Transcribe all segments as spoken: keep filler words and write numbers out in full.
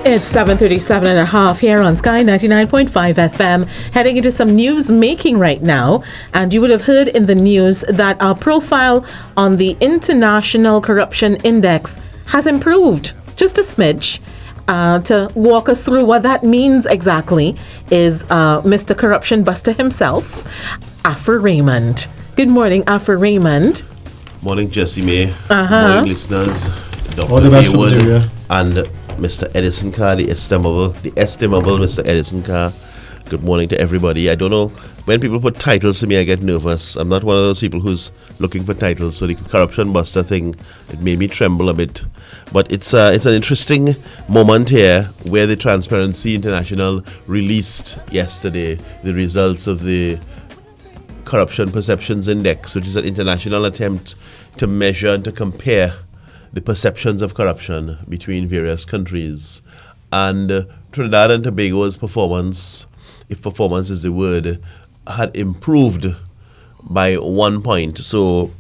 It's seven thirty-seven and a half here on Sky ninety-nine point five F M. Heading into some news making right now. And you would have heard in the news that our profile on the International Corruption Index has improved just a smidge. Uh, to walk us through what that means exactly is uh, Mister Corruption Buster himself, Afra Raymond. Good morning, Afra Raymond. Morning, Jessie May. Uh-huh. Morning, listeners. Doctor All the best Haywood and Mister Edison Carr, the estimable, the estimable Mister Edison Carr. Good morning to everybody. I don't know, when people put titles to me, I get nervous. I'm not one of those people who's looking for titles. So the Corruption Buster thing, it made me tremble a bit. But it's uh, it's an interesting moment here where the Transparency International released yesterday the results of the Corruption Perceptions Index, which is an international attempt to measure and to compare the perceptions of corruption between various countries. And uh, Trinidad and Tobago's performance, if performance is the word, had improved by one point. So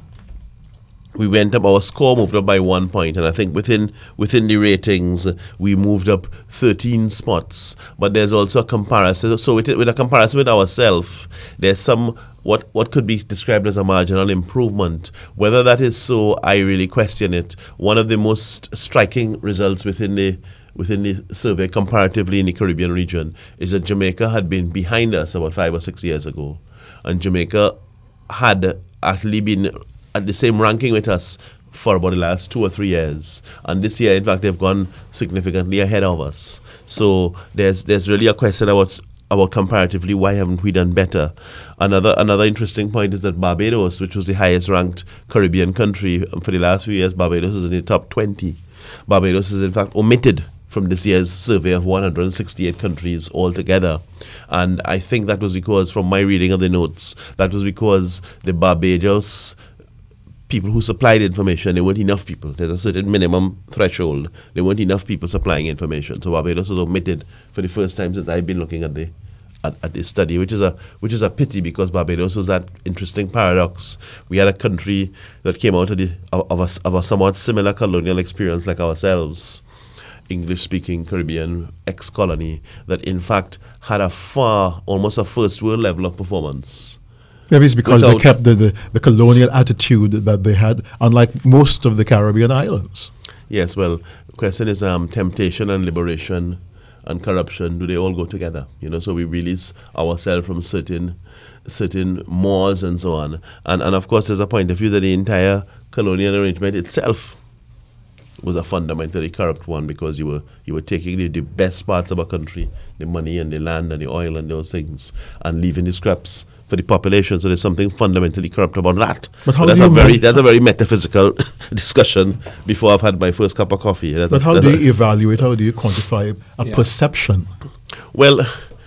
we went up, our score moved up by one point, and I think within within the ratings we moved up thirteen spots. But there's also a comparison. So with, it, with a comparison with ourselves, there's some what what could be described as a marginal improvement. Whether that is so, I really question it. One of the most striking results within the within the survey comparatively in the Caribbean region is that Jamaica had been behind us about five or six years ago, and Jamaica had actually been at the same ranking with us for about the last two or three years. And this year, in fact, they've gone significantly ahead of us. So there's there's really a question about about comparatively why haven't we done better. Another another interesting point is that Barbados, which was the highest ranked Caribbean country for the last few years, Barbados is in the top twenty. Barbados is in fact omitted from this year's survey of one hundred sixty-eight countries altogether. And I think that was because, from my reading of the notes, that was because the Barbados people who supplied information, there weren't enough people. There's a certain minimum threshold. There weren't enough people supplying information. So Barbados was omitted for the first time since I've been looking at the at, at this study, which is a which is a pity, because Barbados was that interesting paradox. We had a country that came out of the of, of, a, of a somewhat similar colonial experience like ourselves, English-speaking Caribbean ex-colony, that in fact had a far, almost a first world level of performance. Maybe it's because Without they kept the, the, the colonial attitude that they had, unlike most of the Caribbean islands. Yes, well, the question is um, temptation and liberation and corruption, do they all go together? You know, so we release ourselves from certain certain mores and so on. And, and of course, there's a point of view that the entire colonial arrangement itself was a fundamentally corrupt one, because you were you were taking the, the best parts of a country, the money and the land and the oil and those things, and leaving the scraps for the population. So there's something fundamentally corrupt about that. But how but that's do a you very make, that's a very metaphysical discussion before I've had my first cup of coffee. That's but a, how do you evaluate, how do you quantify a Yeah. perception? Well,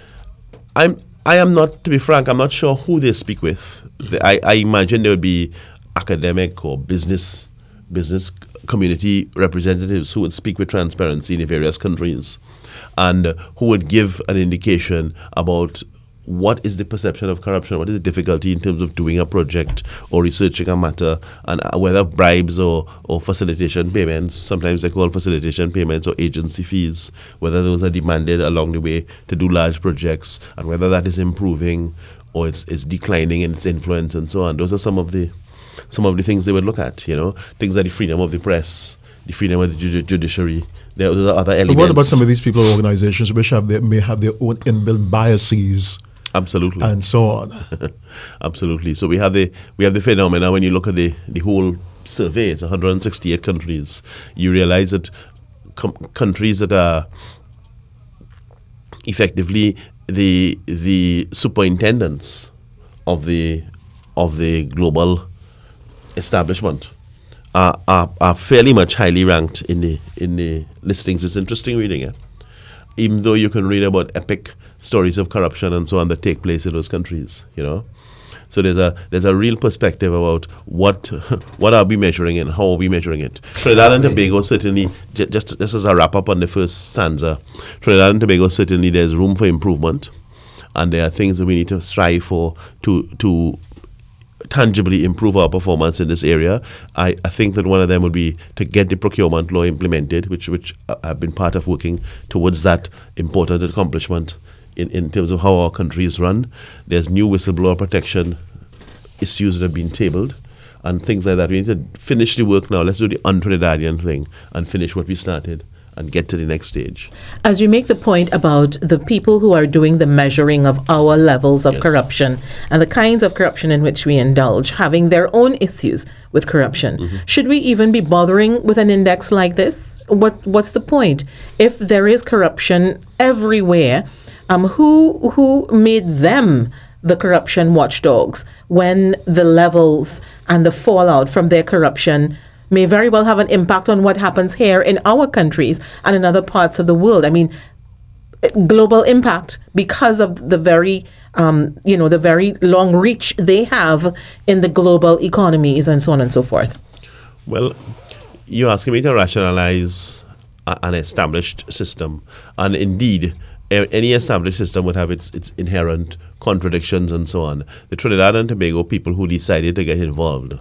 I'm I am not, to be frank, I'm not sure who they speak with. The, I, I imagine there would be academic or business business community representatives who would speak with Transparency in the various countries, and uh, who would give an indication about what is the perception of corruption, what is the difficulty in terms of doing a project or researching a matter, and uh, whether bribes or, or facilitation payments, sometimes they call facilitation payments or agency fees, whether those are demanded along the way to do large projects, and whether that is improving or it's, it's declining in its influence and so on. Those are some of the some of the things they would look at, you know, things like the freedom of the press, the freedom of the judi- judiciary. There are other elements. But what about some of these people or organizations which have their, may have their own inbuilt biases? Absolutely. And so on. Absolutely. So we have the we have the phenomena when you look at the, the whole survey, it's one hundred sixty-eight countries. You realize that com- countries that are effectively the the superintendents of the of the global establishment are, are are fairly much highly ranked in the in the listings. It's interesting reading it. Even though you can read about epic stories of corruption and so on that take place in those countries, you know. So there's a there's a real perspective about what what are we measuring and how are we measuring it. Trinidad and Tobago certainly, j- just just as a wrap up on the first stanza, Trinidad and Tobago certainly there's room for improvement, and there are things that we need to strive for to to tangibly improve our performance in this area. I, I think that one of them would be to get the procurement law implemented, which which I've been part of working towards that important accomplishment in, in terms of how our country is run. There's new whistleblower protection issues that have been tabled and things like that. We need to finish the work now. Let's do the un-Trinidadian thing and finish what we started and get to the next stage. As you make the point about the people who are doing the measuring of our levels of Yes. corruption and the kinds of corruption in which we indulge, having their own issues with corruption, Mm-hmm. should we even be bothering with an index like this? What What's the point? If there is corruption everywhere, um, who who made them the corruption watchdogs when the levels and the fallout from their corruption may very well have an impact on what happens here in our countries and in other parts of the world? I mean, global impact because of the very, um, you know, the very long reach they have in the global economies and so on and so forth. Well, you're asking me to rationalize a, an established system, and indeed, a- any established system would have its, its inherent contradictions and so on. The Trinidad and Tobago people who decided to get involved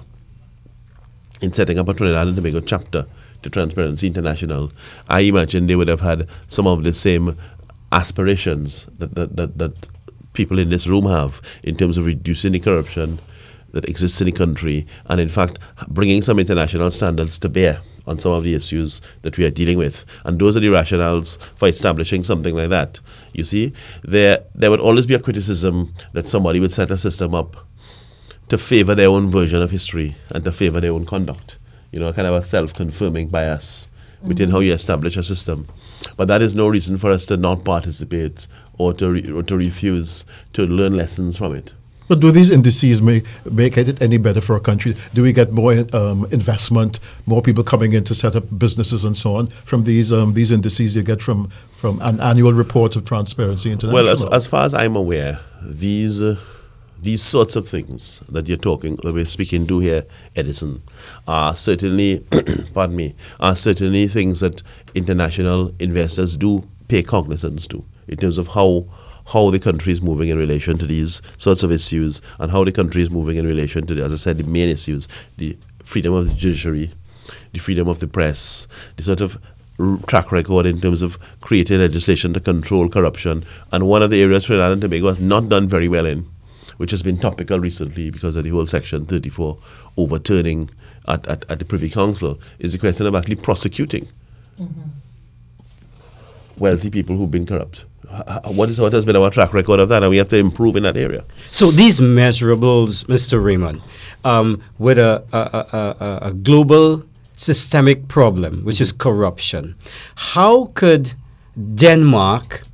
in setting up a Trinidad and Tobago chapter to Transparency International, I imagine they would have had some of the same aspirations that, that, that, that people in this room have in terms of reducing the corruption that exists in the country and, in fact, bringing some international standards to bear on some of the issues that we are dealing with. And those are the rationales for establishing something like that. You see, there there would always be a criticism that somebody would set a system up to favor their own version of history and to favor their own conduct. You know, kind of a self-confirming bias within how you establish a system. But that is no reason for us to not participate or to re- or to refuse to learn lessons from it. But do these indices make, make it any better for a country? Do we get more um, investment, more people coming in to set up businesses and so on from these um, these indices you get from, from an annual report of Transparency International? Well, as, as far as I'm aware, these uh, these sorts of things that you're talking, that we're speaking to here, Edison, are certainly, pardon me, are certainly things that international investors do pay cognizance to in terms of how how the country is moving in relation to these sorts of issues and how the country is moving in relation to, the, as I said, the main issues, the freedom of the judiciary, the freedom of the press, the sort of r- track record in terms of creating legislation to control corruption. And one of the areas Trinidad and Tobago has not done very well in, which has been topical recently because of the whole Section thirty-four overturning at, at, at the Privy Council, is the question of actually prosecuting mm-hmm. wealthy people who've been corrupt. What is what has been our track record of that, and we have to improve in that area. So these measurables, Mister Raymond, um, with a, a, a, a global systemic problem, which mm-hmm. is corruption, how could Denmark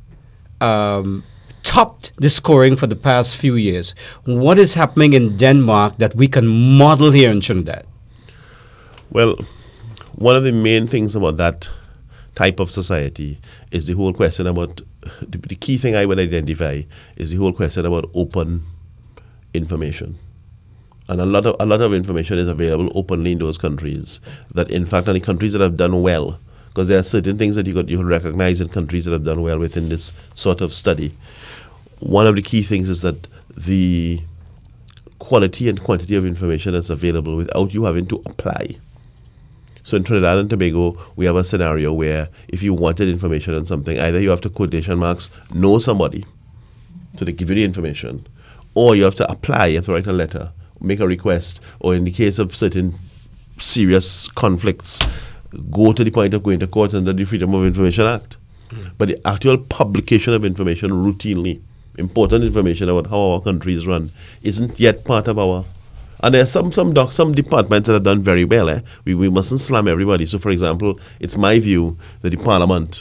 um, top the scoring for the past few years? What is happening in Denmark that we can model here in Trinidad? Well, one of the main things about that type of society is the whole question about, the, the key thing I would identify is the whole question about open information. And a lot of a lot of information is available openly in those countries. That in fact, in the countries that have done well, because there are certain things that you could you could recognize in countries that have done well within this sort of study. One of the key things is that the quality and quantity of information that's available without you having to apply. So in Trinidad and Tobago, we have a scenario where if you wanted information on something, either you have to, quotation marks, know somebody so they give you the information, or you have to apply, you have to write a letter, make a request, or in the case of certain serious conflicts, go to the point of going to court under the Freedom of Information Act. Mm. But the actual publication of information routinely, important information about how our country is run, isn't yet part of our... And there are some some doc, some departments that have done very well. Eh? We we mustn't slam everybody. So, for example, it's my view that the Parliament,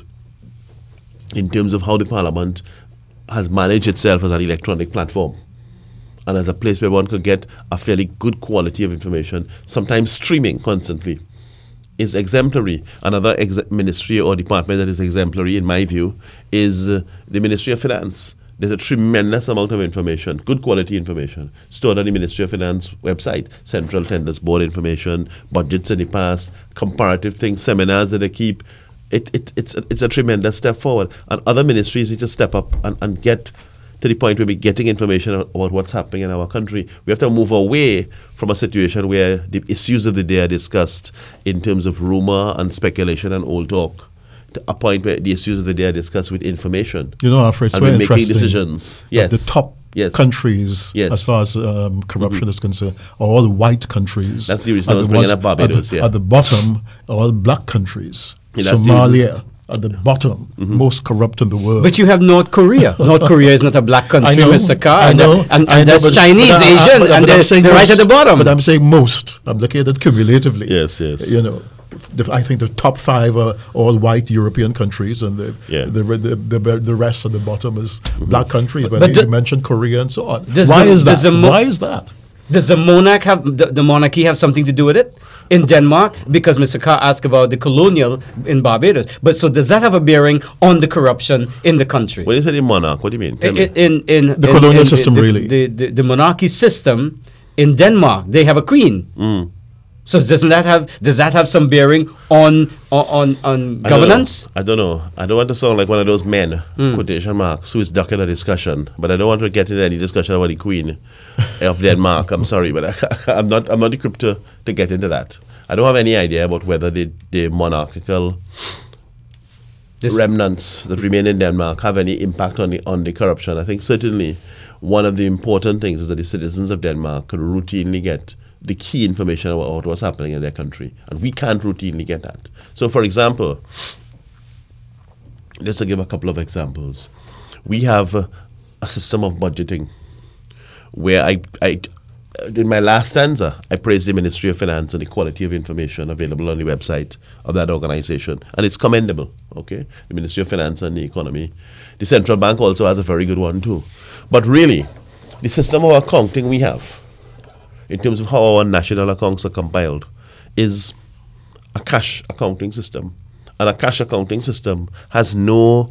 in terms of how the Parliament has managed itself as an electronic platform and as a place where one could get a fairly good quality of information, sometimes streaming constantly, is exemplary. Another ex- ministry or department that is exemplary, in my view, is uh, the Ministry of Finance. There's a tremendous amount of information, good quality information, stored on the Ministry of Finance website. Central Tenders Board information, budgets in the past, comparative things, seminars that they keep. It, it, it's, a, it's a tremendous step forward. And other ministries need to step up and, and get to the point where we're getting information about what's happening in our country. We have to move away from a situation where the issues of the day are discussed in terms of rumor and speculation and old talk, to a point where the issues of the day are discussed with information. You know, Alfred, it's and very we're making interesting. decisions. Yes. The top Yes. countries, Yes. as far as um, corruption mm-hmm. is concerned, are all white countries. That's the reason I was bringing up Barbados, at the, yeah. At the bottom, are all black countries. Yeah, that's the Somalia, at the bottom, mm-hmm. most corrupt in the world. But you have North Korea. North Korea is not a black country, I know, Mister Carr. I And, know, and, and I know, there's but- Chinese, but I- I- Asian, but- and but I'm they're, saying they're right most. at the bottom. But I'm saying most. I'm looking at it cumulatively. Yes, yes. You know, the, I think the top five are all white European countries, and the Yeah. the, the, the, the rest at the bottom is Mm-hmm. black countries. But, But you the- mentioned Korea and so on. Does Why the- is does that? the mo- Why is that? Does the monarch have the, the monarchy have something to do with it in Denmark? Because Mister Carr asked about the colonial in Barbados. But so does that have a bearing on the corruption in the country? When you say the monarch, what do you mean? Tell In, me. in, in The in- colonial in system, the, really. The, the, the monarchy system in Denmark, they have a queen. Mm. So doesn't that have does that have some bearing on on on, on I don't know. governance? I don't know. I don't want to sound like one of those men, quotation marks, who is ducking a discussion. But I don't want to get into any discussion about the Queen of Denmark. I'm sorry, but I, I'm not. I'm not equipped to, to get into that. I don't have any idea about whether the, the monarchical This- remnants that remain in Denmark have any impact on the on the corruption. I think certainly one of the important things is that the citizens of Denmark could routinely get the key information about what's happening in their country, and we can't routinely get that. So, for example, just to give a couple of examples, we have a, a system of budgeting where I, I, in my last stanza, I praised the Ministry of Finance and the quality of information available on the website of that organization, and it's commendable. Okay, the Ministry of Finance and the Economy. The central bank also has a very good one too. But really, the system of accounting we have, in terms of how our national accounts are compiled, is a cash accounting system. And a cash accounting system has no,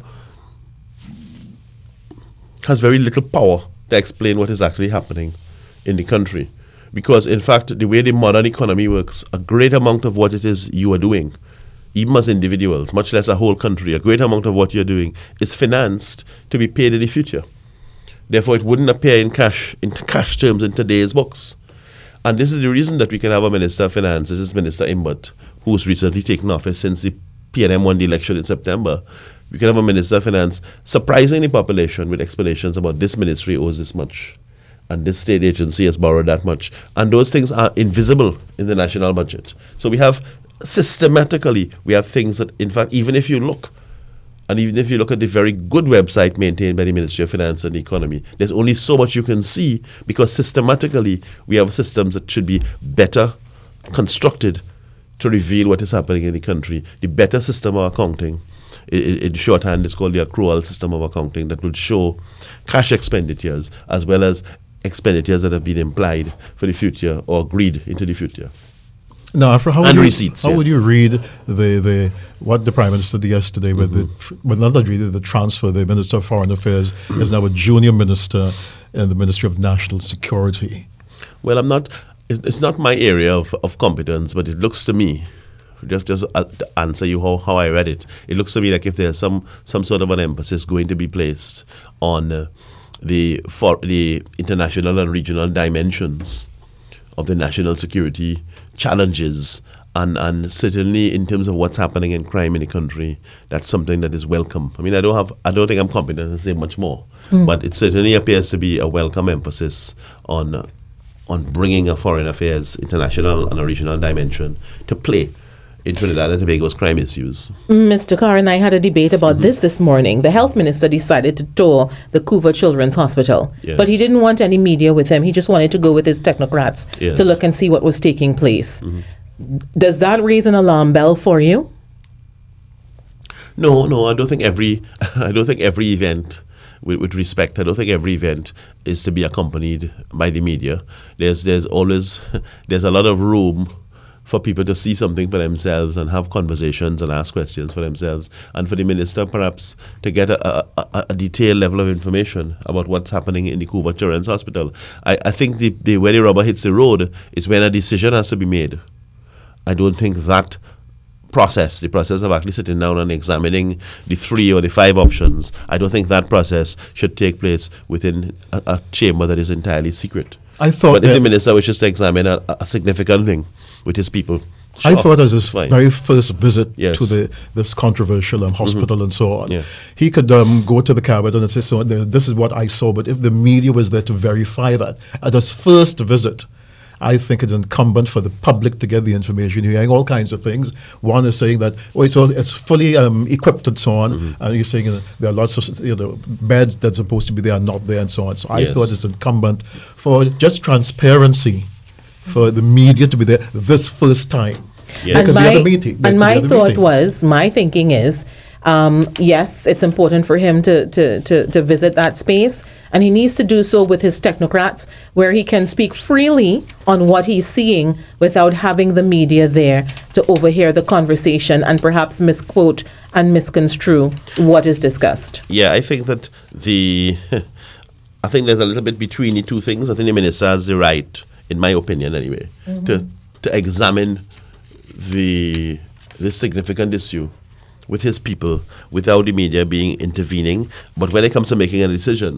has very little power to explain what is actually happening in the country. Because in fact, the way the modern economy works, a great amount of what it is you are doing, even as individuals, much less a whole country, a great amount of what you're doing is financed to be paid in the future. Therefore, it wouldn't appear in cash, in cash terms in today's books. And this is the reason that we can have a Minister of Finance, this is Minister Imbert, who's recently taken office since the P N M won the election in September. We can have a Minister of Finance surprising the population with explanations about this ministry owes this much, and this state agency has borrowed that much. And those things are invisible in the national budget. So we have, systematically, we have things that, in fact, even if you look, and even if you look at the very good website maintained by the Ministry of Finance and the Economy, there's only so much you can see, because systematically we have systems that should be better constructed to reveal what is happening in the country. The better system of accounting, i- i- in shorthand, is called the accrual system of accounting, that will show cash expenditures as well as expenditures that have been implied for the future or agreed into the future. Now, Afra, how, And would, receipts, you, how yeah. would you read the, the what the Prime Minister did yesterday with Mm-hmm. the, well, not that really the transfer, the Minister of Foreign Affairs is now a junior minister in the Ministry of National Security. Well, I'm not. It's, it's not my area of, of competence, but it looks to me, just just uh, to answer you how, how I read it, it looks to me like if there's some some sort of an emphasis going to be placed on uh, the for the international and regional dimensions of the national security challenges, and and certainly in terms of what's happening in crime in the country, that's something that is welcome. I mean, I don't have, I don't think I'm competent to say much more, but it certainly appears to be a welcome emphasis on uh, on bringing a foreign affairs, international and a regional dimension to play in Trinidad and Tobago's crime issues. Mister Carr and I had a debate about this this morning. The health minister decided to tour the Couva Children's Hospital, Yes. but he didn't want any media with him. He just wanted to go with his technocrats Yes. to look and see what was taking place. Does that raise an alarm bell for you? No, no, I don't think every, I don't think every event, with, with respect, I don't think every event is to be accompanied by the media. There's, there's always, there's a lot of room for people to see something for themselves and have conversations and ask questions for themselves, and for the minister perhaps to get a, a, a, a detailed level of information about what's happening in the Couva Children's Hospital. I, I think the, the where the rubber hits the road is when a decision has to be made. I don't think that process, the process of actually sitting down and examining the three or the five options, I don't think that process should take place within a, a chamber that is entirely secret. I thought but if that- the minister wishes to examine a, a significant thing with his people, I sure, thought as his fine. very first visit Yes. to the this controversial um, hospital and so on, Yeah. he could um, go to the cabinet and say, "So th- this is what I saw." But if the media was there to verify that at his first visit, I think it's incumbent for the public to get the information. You're hearing all kinds of things. One is saying that, oh, it's all, it's fully um, equipped and so on, Mm-hmm. and you're saying uh, there are lots of, you know, beds that's supposed to be there are not there and so on. So I Yes. thought it's incumbent for just transparency for the media to be there this first time. Yes. Because And the my, other meeting, there and could be my other thought meetings. was, my thinking is, um, yes, it's important for him to, to, to, to visit that space, and he needs to do so with his technocrats, where he can speak freely on what he's seeing without having the media there to overhear the conversation and perhaps misquote and misconstrue what is discussed. Yeah, I think that the, I think there's a little bit between the two things. I think the minister has the right, in my opinion anyway, to to examine the this significant issue with his people without the media being intervening. But when it comes to making a decision,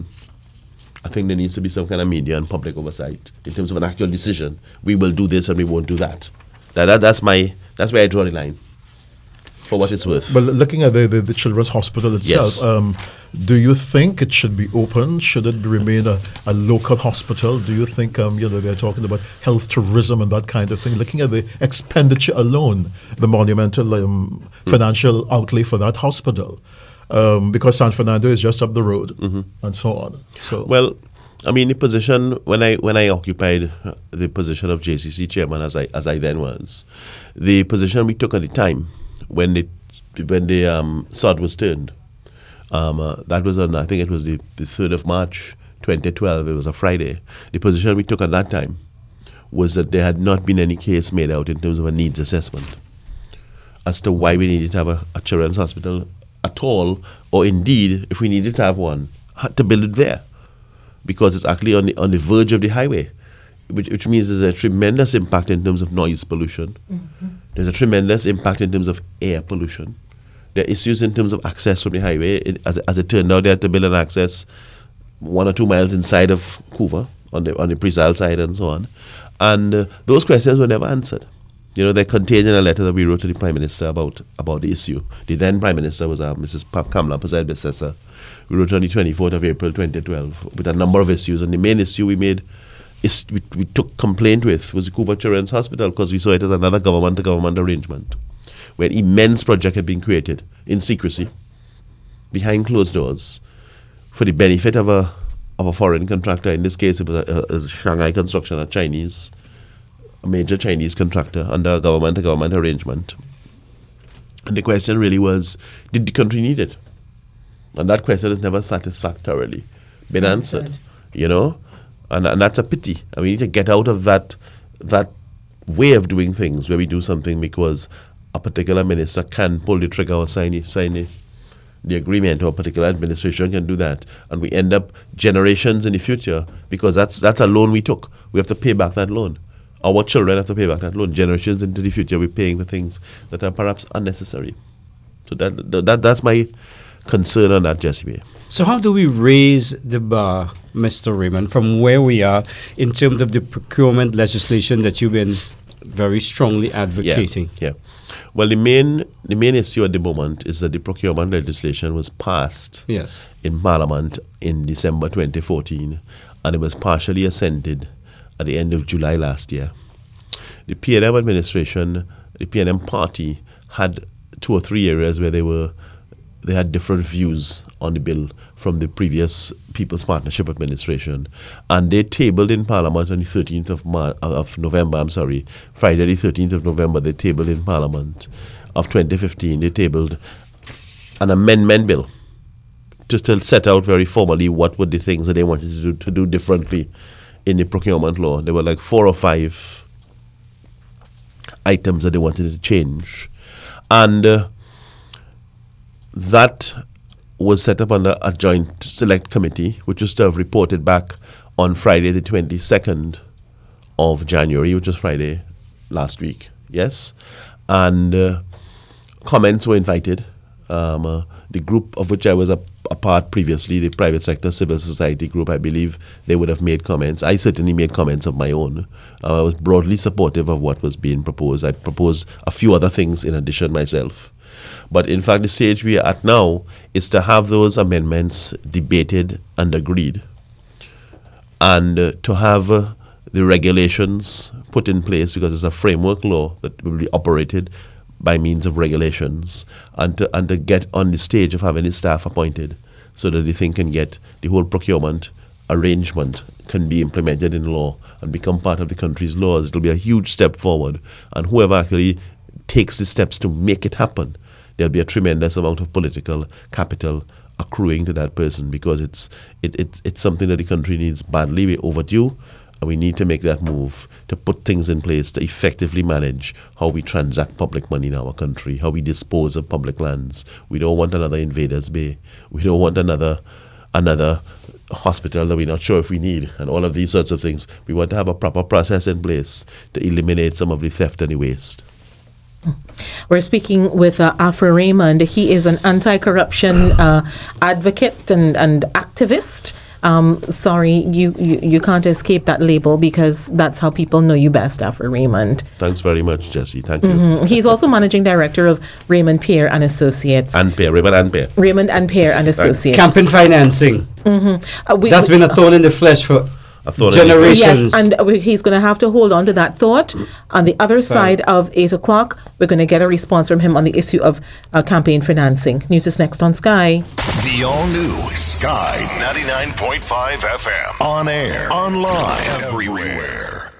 I think there needs to be some kind of media and public oversight in terms of an actual decision. We will do this and we won't do that. That, that that's my that's where I draw the line. For what it's worth. But looking at the, the, the Children's Hospital itself, Yes. um, do you think it should be open? Should it remain a, a local hospital? Do you think, um, you know, they're talking about health tourism and that kind of thing? Looking at the expenditure alone, the monumental um, Hmm. financial outlay for that hospital, um, because San Fernando is just up the road and so on. So Well, I mean, the position when I when I occupied uh, the position of J C C chairman, as I as I then was, the position we took at the time when the when the um, sod was turned, um, uh, that was on I think it was the, the third of March, twenty twelve. It was a Friday. The position we took at that time was that there had not been any case made out in terms of a needs assessment as to why we needed to have a, a children's hospital at all, or indeed, if we needed to have one, had to build it there, because it's actually on the on the verge of the highway, which, which means there's a tremendous impact in terms of noise pollution. Mm-hmm. There's a tremendous impact in terms of air pollution. There are issues in terms of access from the highway. It, as, as it turned out, they had to build an access one or two miles inside of Couva, on the on the Presile side and so on. And uh, those questions were never answered. You know, they're contained in a letter that we wrote to the Prime Minister about, about the issue. The then Prime Minister was uh, Missus Pa- Kamala Persad-Bissessar. We wrote on the twenty-fourth of April twenty twelve with a number of issues. And the main issue we made, is we, we took complaint with, was the Couva Children's Hospital, because we saw it as another government-to-government arrangement where an immense project had been created in secrecy, behind closed doors, for the benefit of a of a foreign contractor. In this case, it was a, a, a Shanghai Construction, a Chinese, a major Chinese contractor under a government-to-government arrangement. And the question really was, did the country need it? And that question has never satisfactorily been answered, Answered. you know? And, and that's a pity. And we need to get out of that that way of doing things where we do something because a particular minister can pull the trigger or sign the, sign the, the agreement, or a particular administration can do that. And we end up generations in the future, because that's that's a loan we took. We have to pay back that loan. Our children have to pay back that loan. Generations into the future, we're paying for things that are perhaps unnecessary. So that, that that's my concern on that, Jesse. So how do we raise the bar, Mister Raymond, from where we are in terms of the procurement legislation that you've been very strongly advocating? Yeah, yeah. Well, the main the main issue at the moment is that the procurement legislation was passed Yes. in Parliament in December twenty fourteen, and it was partially assented at the end of July last year. The P N M administration, the P N M party, had two or three areas where they were they had different views on the bill from the previous People's Partnership administration, and they tabled in Parliament on the thirteenth of Mar- of November. I'm sorry, Friday the thirteenth of November. They tabled in Parliament of twenty fifteen. They tabled an amendment bill just to set out very formally what were the things that they wanted to do to do differently in the procurement law. There were like four or five items that they wanted to change, and uh, that was set up under a joint select committee, which was to have reported back on Friday the twenty-second of January, which was Friday last week. Yes, and uh, comments were invited. Um, uh, the group of which I was a, a part previously, the private sector civil society group, I believe they would have made comments. I certainly made comments of my own. Uh, I was broadly supportive of what was being proposed. I proposed a few other things in addition myself. But in fact, the stage we are at now is to have those amendments debated and agreed, and uh, to have uh, the regulations put in place, because it's a framework law that will be operated by means of regulations, and to, and to get on the stage of having the staff appointed so that the thing can get, the whole procurement arrangement can be implemented in law and become part of the country's laws. It will be a huge step forward, and whoever actually takes the steps to make it happen, there'll be a tremendous amount of political capital accruing to that person, because it's it, it, it's something that the country needs badly. We're overdue. And we need to make that move to put things in place to effectively manage how we transact public money in our country, how we dispose of public lands. We don't want another Invaders Bay. We don't want another another hospital that we're not sure if we need, and all of these sorts of things. We want to have a proper process in place to eliminate some of the theft and the waste. We're speaking with uh, Afra Raymond. He is an anti-corruption uh, advocate and, and activist. Um, sorry, you, you, you can't escape that label, because that's how people know you best, Afra Raymond. Thanks very much, Jesse. Thank you. Mm-hmm. He's also managing director of Raymond Pierre and Associates. And Pierre, Raymond and Pierre. Raymond and Pierre and Associates. Campaign financing. Mm-hmm. Uh, we, That's been a thorn in the flesh for generations. Yes, and uh, he's going to have to hold on to that thought. On the other Sorry. side of eight o'clock, we're going to get a response from him on the issue of uh, campaign financing. News is next on Sky. The all-new Sky ninety-nine point five F M. On air, online, everywhere.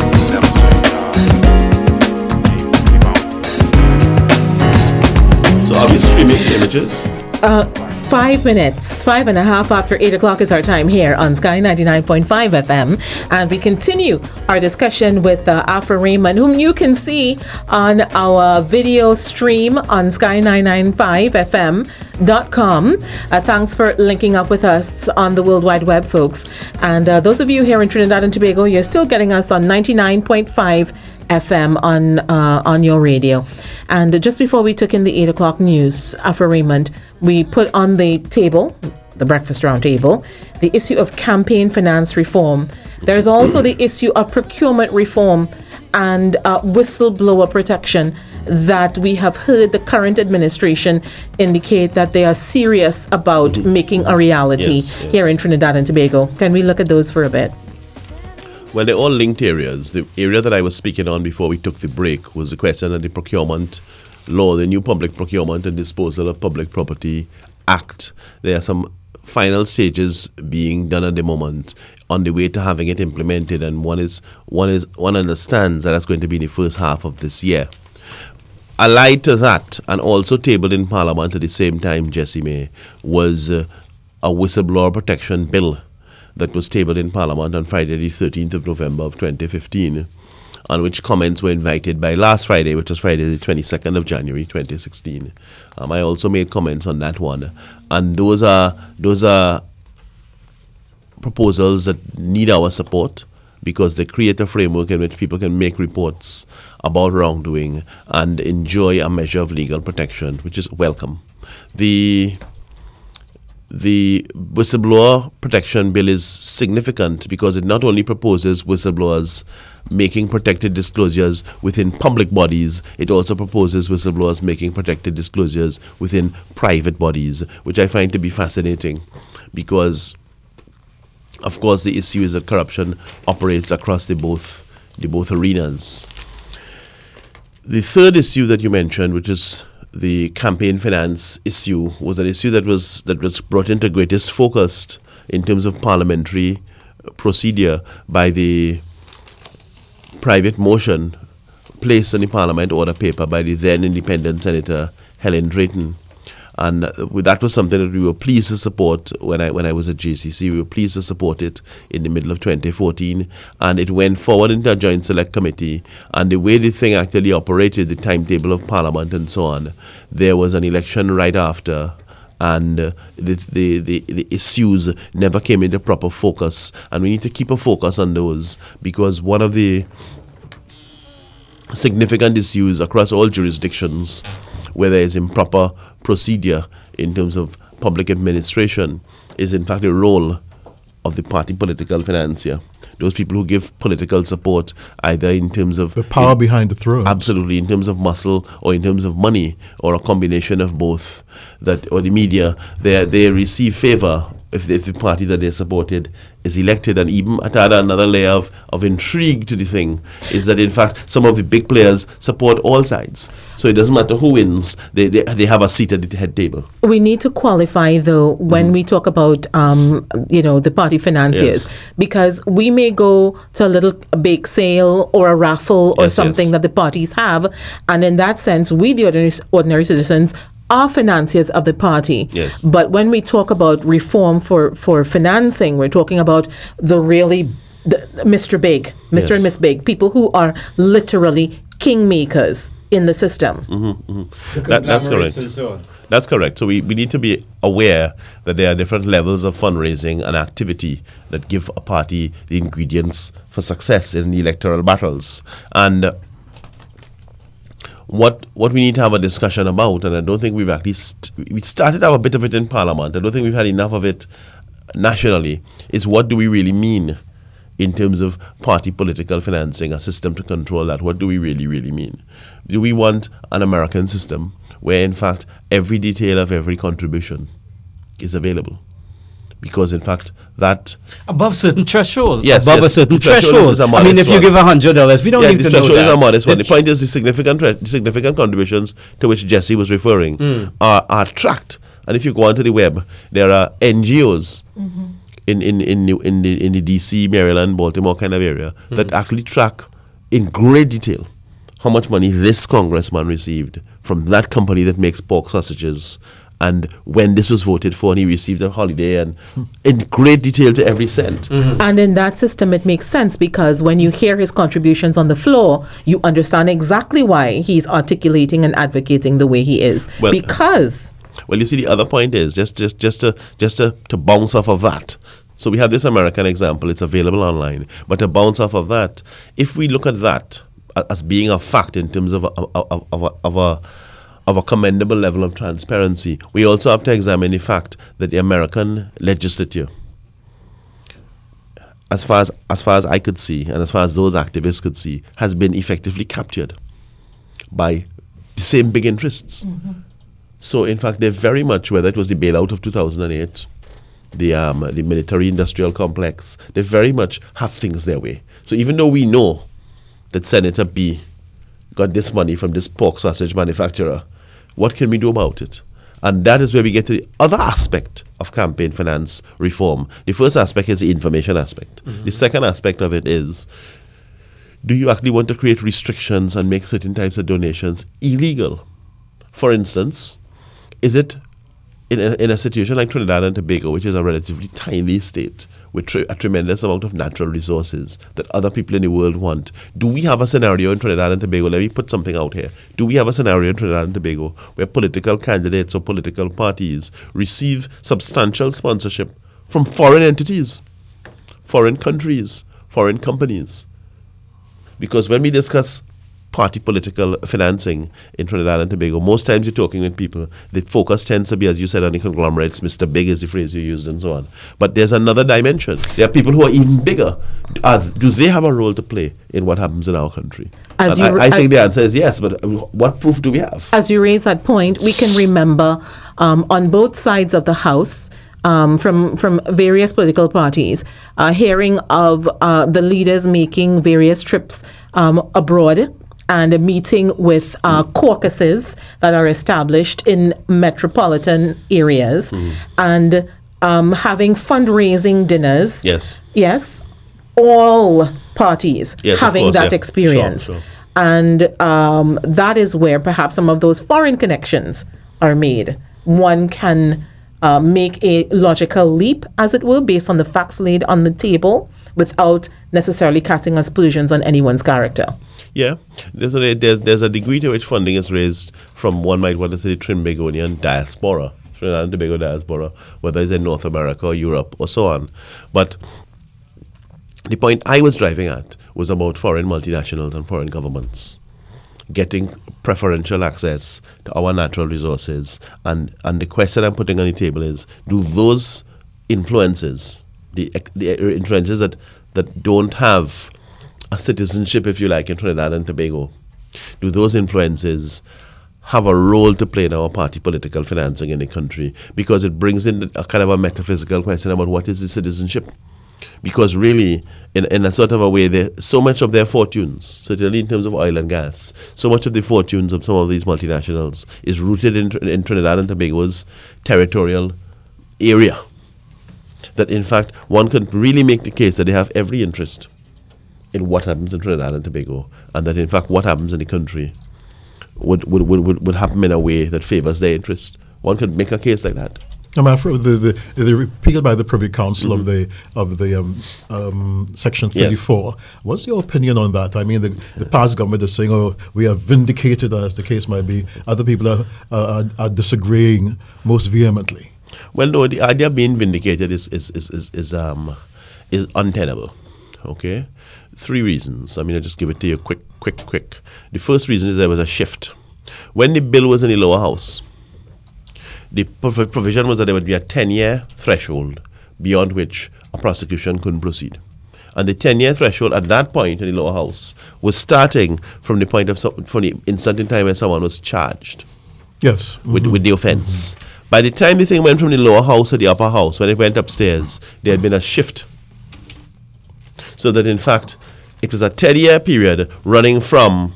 So are we streaming images? Uh, five minutes, five and a half after eight o'clock is our time here on Sky ninety-nine point five F M. And we continue our discussion with uh, Afra Raymond, whom you can see on our video stream on sky nine nine five F M dot com. Uh, thanks for linking up with us on the World Wide Web, folks. And uh, those of you here in Trinidad and Tobago, you're still getting us on ninety-nine point five F M on uh, on your radio. And just before we took in the eight o'clock news, Afra Raymond, we put on the table, the breakfast round table, the issue of campaign finance reform. There's also the issue of procurement reform and uh, whistleblower protection that we have heard the current administration indicate that they are serious about mm-hmm. making a reality yes, yes. here in Trinidad and Tobago. Can we look at those for a bit? Well, they're all linked areas. The area that I was speaking on before we took the break was the question of the procurement law, the new Public Procurement and Disposal of Public Property Act. There are some final stages being done at the moment on the way to having it implemented, and one is one is one understands that that's going to be in the first half of this year. Allied to that, and also tabled in Parliament at the same time, Jesse May, was uh, a whistleblower protection bill that was tabled in Parliament on Friday the thirteenth of November of twenty fifteen, on which comments were invited by last Friday, which was Friday the twenty-second of January twenty sixteen. Um, I also made comments on that one, and those are those are proposals that need our support, because they create a framework in which people can make reports about wrongdoing and enjoy a measure of legal protection, which is welcome. The The whistleblower protection bill is significant because it not only proposes whistleblowers making protected disclosures within public bodies, it also proposes whistleblowers making protected disclosures within private bodies, which I find to be fascinating because, of course, the issue is that corruption operates across the both, the both arenas. The third issue that you mentioned, which is the campaign finance issue, was an issue that was that was brought into greatest focus in terms of parliamentary procedure by the private motion placed in the Parliament order paper by the then independent Senator Helen Drayton. And that was something that we were pleased to support when I when I was at J C C. We were pleased to support it in the middle of twenty fourteen, and it went forward into a joint select committee. And the way the thing actually operated, the timetable of Parliament and so on, there was an election right after, and uh, the, the the the issues never came into proper focus. And we need to keep a focus on those, because one of the significant issues across all jurisdictions where there is improper procedure in terms of public administration is in fact a role of the party political financier. Those people who give political support, either in terms of The power in- behind the throne. absolutely, in terms of muscle or in terms of money, or a combination of both. That or the media, they they receive favor if, if the party that they supported is elected, and even to add another layer of, of intrigue to the thing is that in fact some of the big players support all sides, so it doesn't matter who wins, they they, they have a seat at the head table. We need to qualify, though, when we talk about, um, you know, the party financiers, Yes. because we may go to a little bake sale or a raffle or Yes, something yes. that the parties have, and in that sense, we, the ordinary, ordinary citizens, are financiers of the party. Yes. But when we talk about reform for, for financing, we're talking about the really, the, Mister Big, Mister and Yes. Miss Big, people who are literally kingmakers in the system. That, that's correct. And so on. That's correct. So we, we need to be aware that there are different levels of fundraising and activity that give a party the ingredients for success in the electoral battles. And uh, what what we need to have a discussion about, and I don't think we've actually st- we started to have a bit of it in Parliament. I don't think we've had enough of it nationally. Is what do we really mean in terms of party political financing, a system to control that? What do we really really mean? Do we want an American system where in fact every detail of every contribution is available? Because in fact that Above certain threshold. Yes, Above yes, a certain the threshold threshold. is a I mean, modest if you one. give a hundred dollars, we don't yeah, need the to know threshold that. is a modest one. The It- point is the significant tre- significant contributions to which Jesse was referring are, are tracked. And if you go onto the web, there are N G Os in, in, in, New- in, the, in the D C, Maryland, Baltimore kind of area that actually track in great detail how much money this congressman received from that company that makes pork sausages, and when this was voted for and he received a holiday, and in great detail to every cent. And in that system, it makes sense because when you hear his contributions on the floor, you understand exactly why he's articulating and advocating the way he is. Well- because Well, you see, the other point is just just just to just to, to bounce off of that. So we have this American example; it's available online. But to bounce off of that, if we look at that a- as being a fact in terms of a, of, of, a, of a of a commendable level of transparency, we also have to examine the fact that the American legislature, as far as as far as I could see, and as far as those activists could see, has been effectively captured by the same big interests. So, in fact, they're very much, whether it was the bailout of two thousand eight, the um, the military-industrial complex, they very much have things their way. So even though we know that Senator B got this money from this pork sausage manufacturer, what can we do about it? And that is where we get to the other aspect of campaign finance reform. The first aspect is the information aspect. The second aspect of it is, do you actually want to create restrictions and make certain types of donations illegal? For instance, is it in a, in a situation like Trinidad and Tobago, which is a relatively tiny state with tre- a tremendous amount of natural resources that other people in the world want, do we have a scenario in Trinidad and Tobago? Let me put something out here. Do we have a scenario in Trinidad and Tobago where political candidates or political parties receive substantial sponsorship from foreign entities, foreign countries, foreign companies? Because when we discuss party political financing in Trinidad and Tobago, most times you're talking with people, the focus tends to be, as you said, on the conglomerates. Mister Big is the phrase you used and so on. But there's another dimension. There are people who are even bigger. Are, do they have a role to play in what happens in our country? As And you- I, I as- think the answer is yes, but uh, what proof do we have? as you raise that point, we can remember um, on both sides of the House, um, from from various political parties, uh, hearing of uh, the leaders making various trips um, abroad and a meeting with uh, caucuses that are established in metropolitan areas, and um, having fundraising dinners. Yes. Yes, all parties Yes, of having course, that yeah. experience. Sure, sure. And um, that is where perhaps some of those foreign connections are made. One can uh, make a logical leap, as it were, based on the facts laid on the table without necessarily casting aspersions on anyone's character. Yeah, there's a, there's there's a degree to which funding is raised from, one might want to say, the Trinbagonian diaspora, Trinidad and Tobago diaspora, whether it's in North America or Europe or so on. But the point I was driving at was about foreign multinationals and foreign governments getting preferential access to our natural resources. And, and the question I'm putting on the table is, do those influences, the, the influences that, that don't have a citizenship, if you like, in Trinidad and Tobago, do those influences have a role to play in our party political financing in the country? Because it brings in a kind of a metaphysical question about what is the citizenship. Because really, in, in a sort of a way, they, so much of their fortunes, certainly in terms of oil and gas, so much of the fortunes of some of these multinationals is rooted in, in Trinidad and Tobago's territorial area. That in fact, one can really make the case that they have every interest in what happens in Trinidad and Tobago, and that in fact what happens in the country would would, would, would, would happen in a way that favors their interest. One could make a case like that. I'm afraid the, the, the repeal by the Privy Council mm-hmm. of the of the um, um, Section thirty-four. Yes. What's your opinion on that? I mean, the, the past government is saying, "Oh, we are vindicated," as the case might be. Other people are are, are disagreeing most vehemently. Well, no, the idea of being vindicated is is is is, is um is untenable. Okay, three reasons. I mean, I'll just give it to you quick, quick, quick. The first reason is there was a shift when the bill was in the lower house. The provision was that there would be a ten-year threshold beyond which a prosecution couldn't proceed. And the ten-year threshold at that point in the lower house was starting from the point of some, from the instant in time when someone was charged. Yes. Mm-hmm. With, with the offense. Mm-hmm. By the time the thing went from the lower house to the upper house, when it went upstairs, there had been a shift. So that in fact, it was a ten-year period running from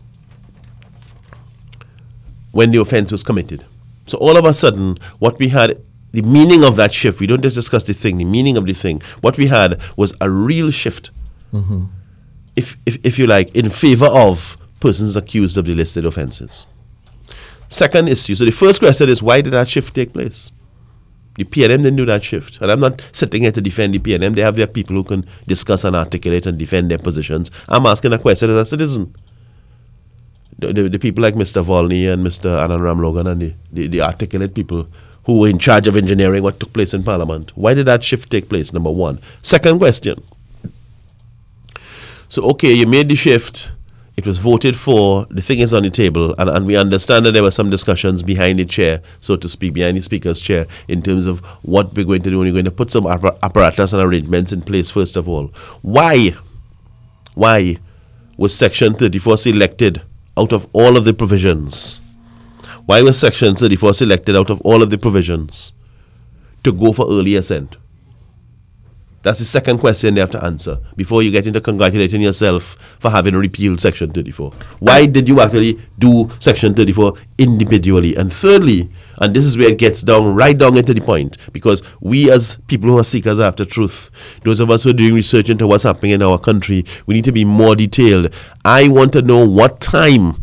when the offense was committed. So all of a sudden, what we had, the meaning of that shift, we don't just discuss the thing, the meaning of the thing, what we had was a real shift, mm-hmm. if, if if you like, in favor of persons accused of the listed offenses. Second issue, so the first question is, why did that shift take place? The P N M didn't do that shift. And I'm not sitting here to defend the P N M. They have their people who can discuss and articulate and defend their positions. I'm asking a question as a citizen. The, the, the people like Mister Volney and Mister Anand Ramlogan and the, the, the articulate people who were in charge of engineering what took place in Parliament. Why did that shift take place, number one? Second question. So, okay, you made the shift. It was voted for. The thing is on the table. And, and we understand that there were some discussions behind the chair, so to speak, behind the speaker's chair, in terms of what we're going to do. We're going to put some apparatus and arrangements in place, first of all. Why? Why was Section thirty-four selected out of all of the provisions? Why was Section thirty-four selected out of all of the provisions to go for early assent? That's the second question they have to answer before you get into congratulating yourself for having repealed Section thirty-four. Why did you actually do Section thirty-four individually? And thirdly, and this is where it gets down, right down into the point, because we as people who are seekers after truth, those of us who are doing research into what's happening in our country, we need to be more detailed. I want to know what time,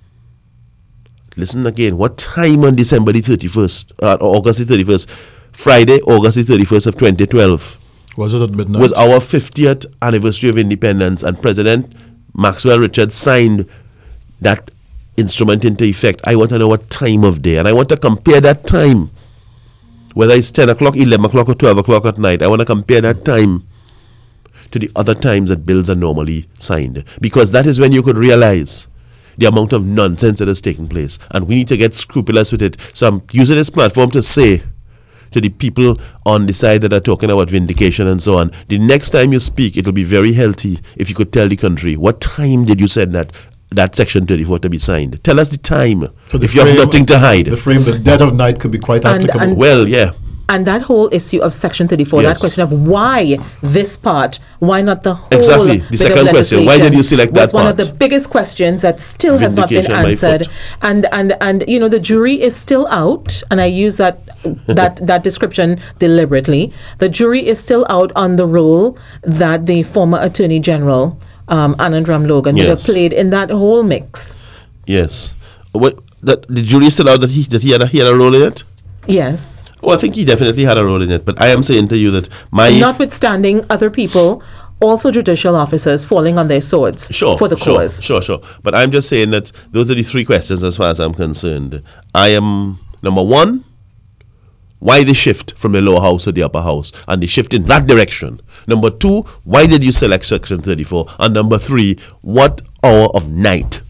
listen again, what time on December the thirty-first, uh, or August the thirty-first, Friday, August the thirty-first of twenty twelve, was it at midnight? Was our fiftieth anniversary of independence, and President Maxwell Richards signed that instrument into effect. I want to know what time of day, and I want to compare that time, whether it's ten o'clock, eleven o'clock, or twelve o'clock at night. I want to compare that time to the other times that bills are normally signed, because that is when you could realize the amount of nonsense that is taking place, and we need to get scrupulous with it. So I'm using this platform to say to the people on the side that are talking about vindication and so on, the next time you speak, it'll be very healthy if you could tell the country, what time did you send that that Section thirty-four to be signed? Tell us the time, so the if you have nothing to hide. The frame, the dead of night could be quite and, applicable. And well, yeah. And that whole issue of Section thirty-four, yes. that question of why this part, why not the whole exactly. The bit second of question, why did you select that was one part? of the biggest questions that still has not been answered. And and and you know, the jury is still out, and I use that that that description deliberately. The jury is still out on the role that the former Attorney General um, Anand Ramlogan yes. would have played in that whole mix. Yes. What that the jury is still out that he that he had a, he had a role in it? Yes. Well, I think he definitely had a role in it, but I am saying to you that my... Notwithstanding other people, also judicial officers falling on their swords sure, for the sure, cause. Sure, sure. But I'm just saying that those are the three questions as far as I'm concerned. I am, number one, why the shift from the lower house to the upper house, and the shift in that direction? Number two, why did you select Section thirty-four? And number three, what hour of night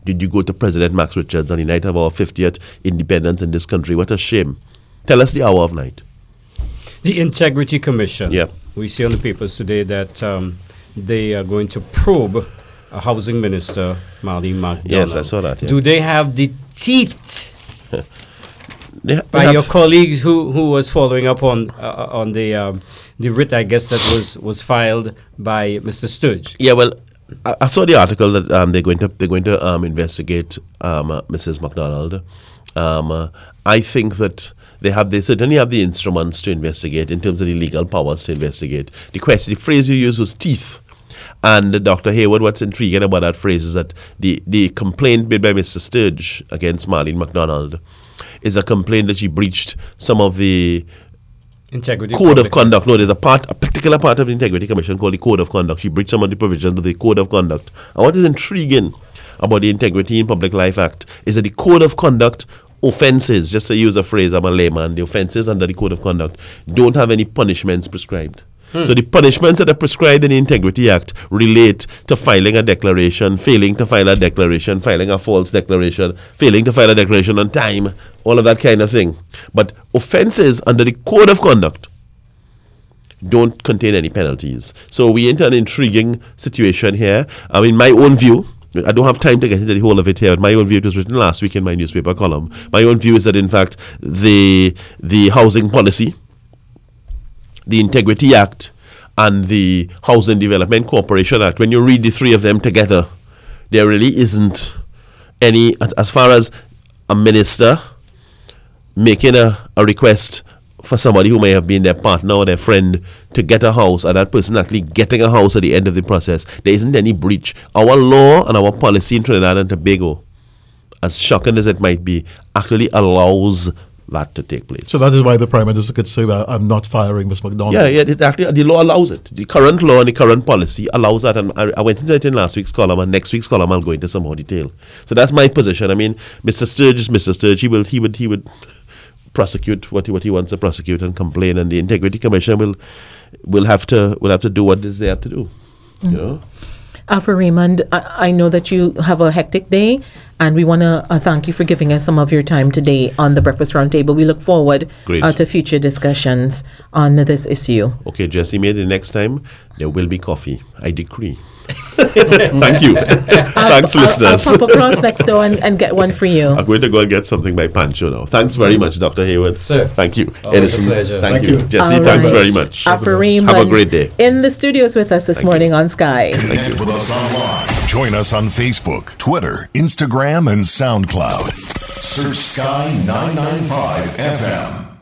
did you go to President Max Richards on the night of our fiftieth independence in this country? What a shame. Tell us the hour of night. The Integrity Commission. Yeah. We see on the papers today that um, they are going to probe a housing minister, Marlene McDonald. Yes, I saw that. Yeah. Do they have the teeth? They, they By have- your colleagues who, who was following up on uh, on the um, the writ, I guess, that was, was filed by Mister Sturge. Yeah, well, I, I saw the article that um, they're going to they're going to um, investigate um, uh, Missus McDonald. Um, uh, I think that they have they certainly have the instruments to investigate in terms of the legal powers to investigate. The question, the phrase you used was teeth. And uh, Doctor Hayward, what's intriguing about that phrase is that the, the complaint made by Mister Sturge against Marlene McDonald is a complaint that she breached some of the Integrity Code of Public- Conduct. No, there's a part, a particular part of the Integrity Commission called the Code of Conduct. She breached some of the provisions of the Code of Conduct. And what is intriguing about the Integrity in Public Life Act is that the Code of Conduct offences, just to use a phrase, I'm a layman, the offences under the Code of Conduct don't have any punishments prescribed. Hmm. So the punishments that are prescribed in the Integrity Act relate to filing a declaration, failing to file a declaration, filing a false declaration, failing to file a declaration on time, all of that kind of thing. But offences under the Code of Conduct don't contain any penalties. So we enter an intriguing situation here. I mean, my own view, I don't have time to get into the whole of it here, but my own view, it was written last week in my newspaper column. My own view is that, in fact, the the housing policy, the Integrity Act, and the Housing Development Corporation Act, when you read the three of them together, there really isn't any, as, as far as a minister making a, a request for somebody who may have been their partner or their friend to get a house, and that person actually getting a house at the end of the process, there isn't any breach. Our law and our policy in Trinidad and Tobago, as shocking as it might be, actually allows that to take place. So that is why the Prime Minister could say, well, I'm not firing Miz McDonald. Yeah, yeah, it actually, the law allows it. The current law and the current policy allows that. And I, I went into it in last week's column, and next week's column I'll go into some more detail. So that's my position. I mean, Mister Sturge is Mister Sturge. He will, he would, he would prosecute what he, what he wants to prosecute and complain, and the Integrity Commission will, will have to, will have to do what it is they have to do. Mm-hmm. You know. Alfred Raymond, I, I know that you have a hectic day, and we want to uh, thank you for giving us some of your time today on the Breakfast Roundtable. We look forward uh, to future discussions on this issue. Okay, Jesse, maybe next time there will be coffee. I decree. Thank you. Thanks, I'll, listeners. I'll pop across next door and, and get one for you. I'm going to go and get something by Pancho now. Thanks very much, Doctor Hayward. Sir. Thank you. Always Edison. a pleasure. Thank, Thank you. you. Jesse, All thanks right. very much. Alfred Raymond Have a great day. in the studios with us this Thank morning you. on Sky. Connect with us online. Join us on Facebook, Twitter, Instagram, and SoundCloud. Search Sky nine ninety-five F M.